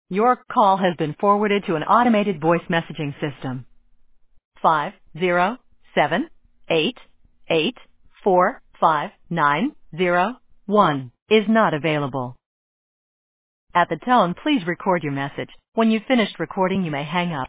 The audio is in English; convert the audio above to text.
Your call has been forwarded to an automated voice messaging system. 507-884-5901 is not available. At the tone, please record your message. When you've finished recording, you may hang up.